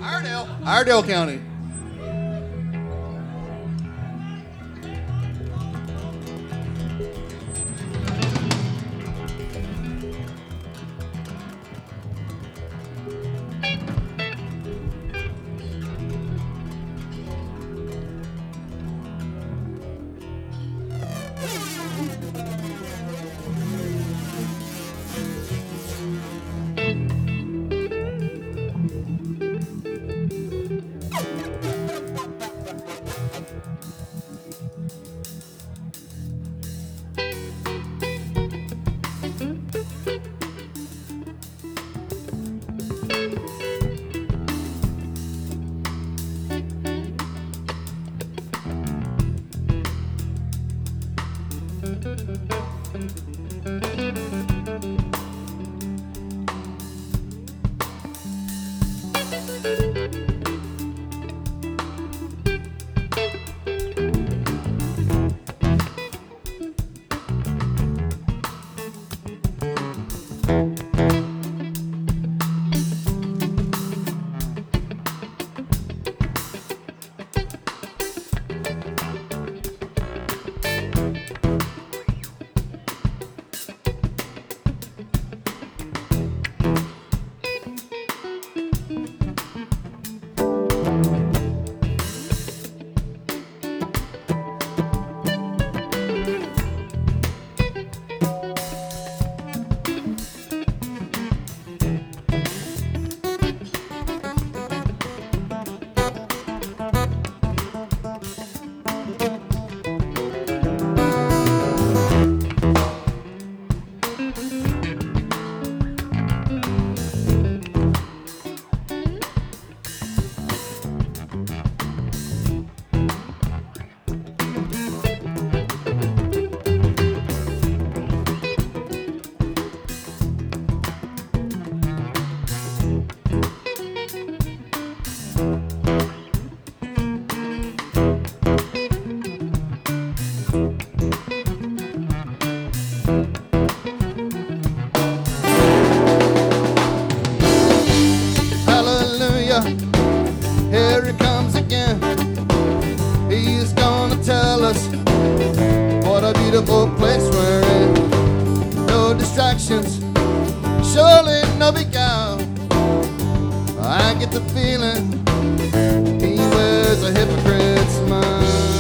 Iredell County. Here he comes again. He's gonna tell us what a beautiful place we're in. No distractions, surely no big out. I get the feeling he wears a hypocrite smile.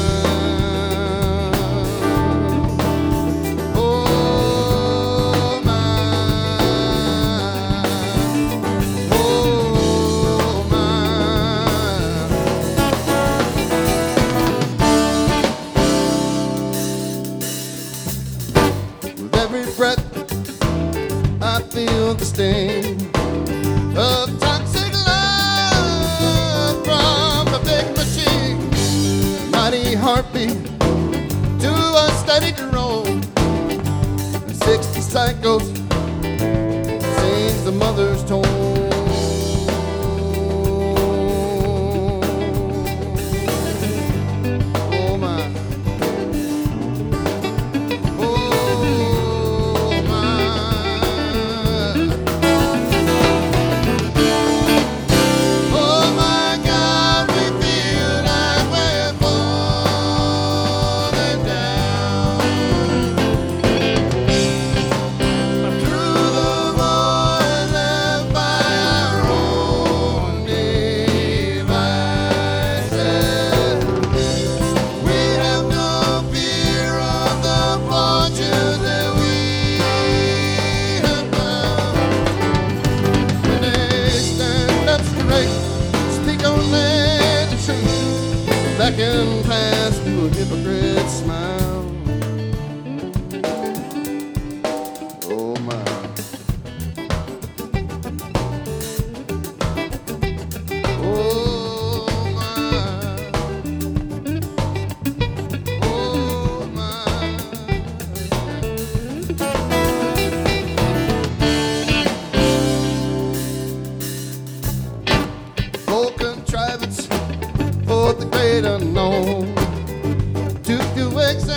Every breath I feel the sting of toxic love from the big machine. Mighty heartbeat to a steady roll. 60 cycles sings the mother's tone. Oh my. Back and pass through a hypocrite smile. Oh my. Oh my. Oh my. Full contrivance for the great unknown, to do exactly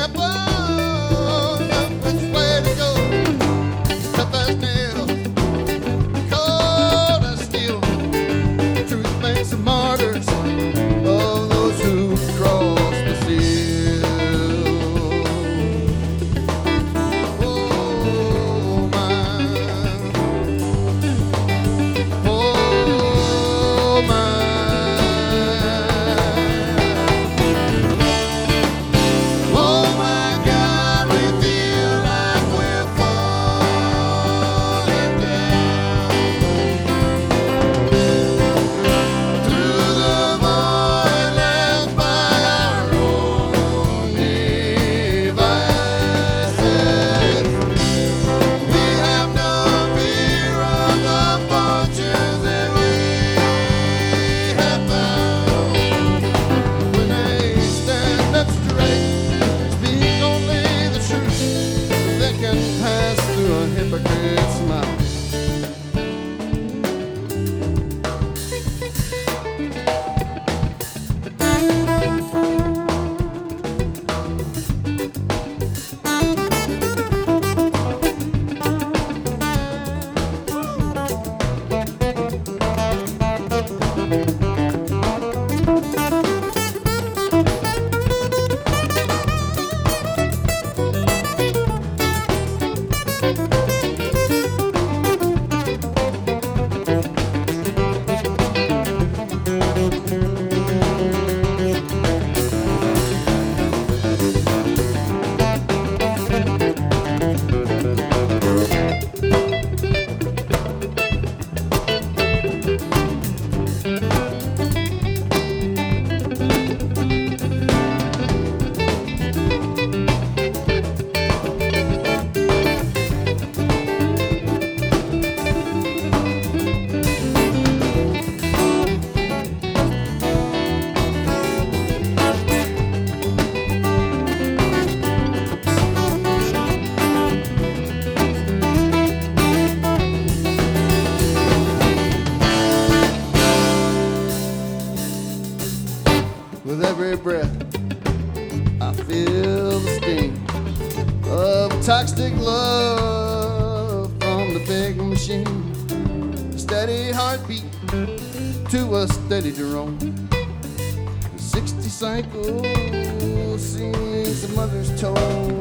every breath. I feel the sting of toxic love from the big machine. Steady heartbeat to a steady drum. 60 cycles sings the mother's tone.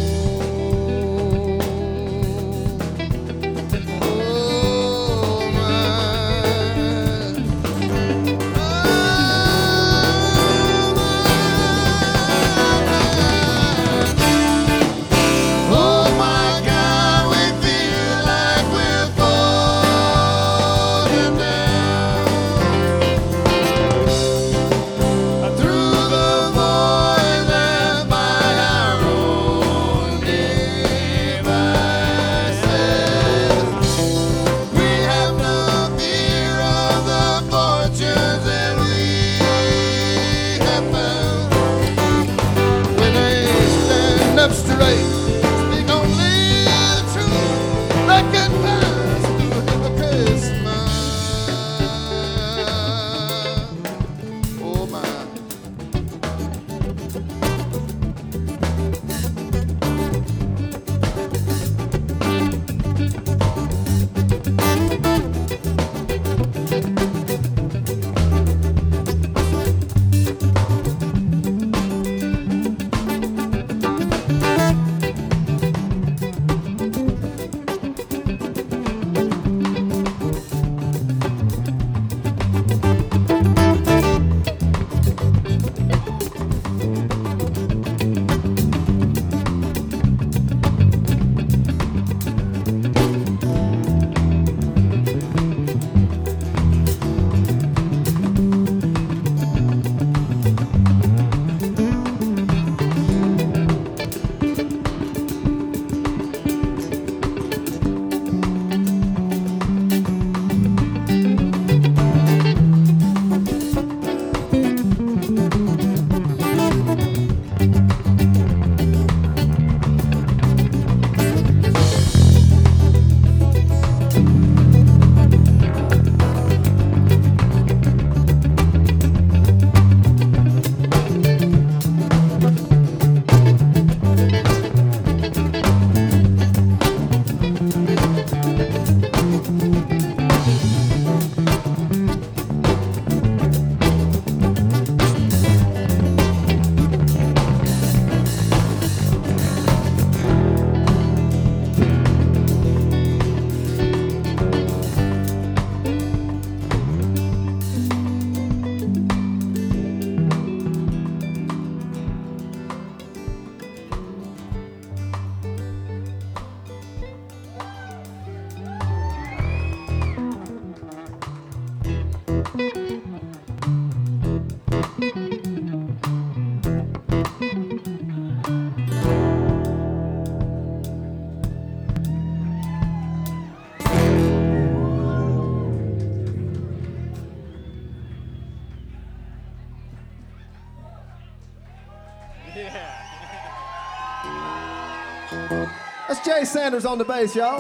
That's Jay Sanders on the bass, y'all.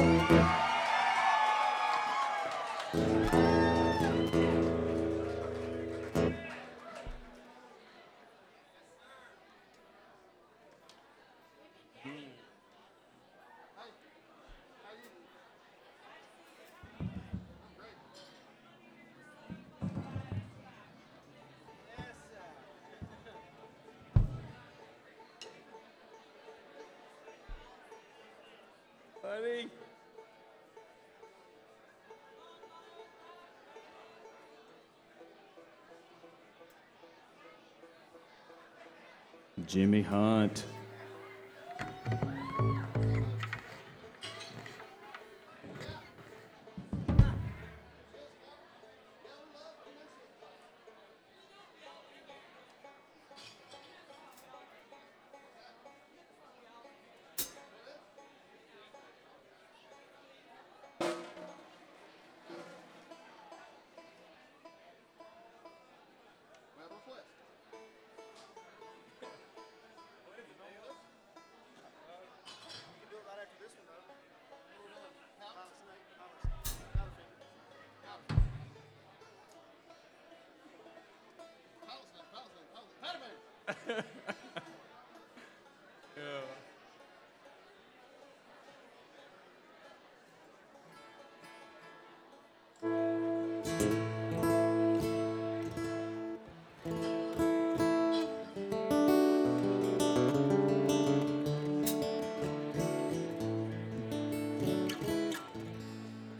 Buddy. Jimmy Hunt.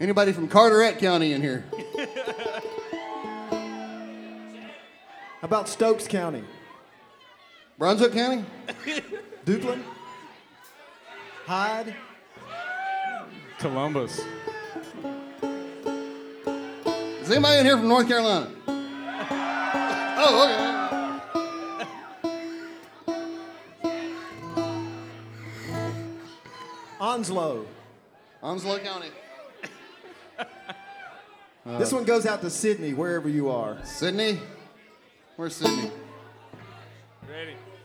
Anybody from Carteret County in here? How about Stokes County? Brunswick County? Dukeland? Hyde? Columbus. Is anybody in here from North Carolina? Oh, okay. Onslow. Onslow County. This one goes out to Sydney, wherever you are. Sydney? Where's Sydney? Ready.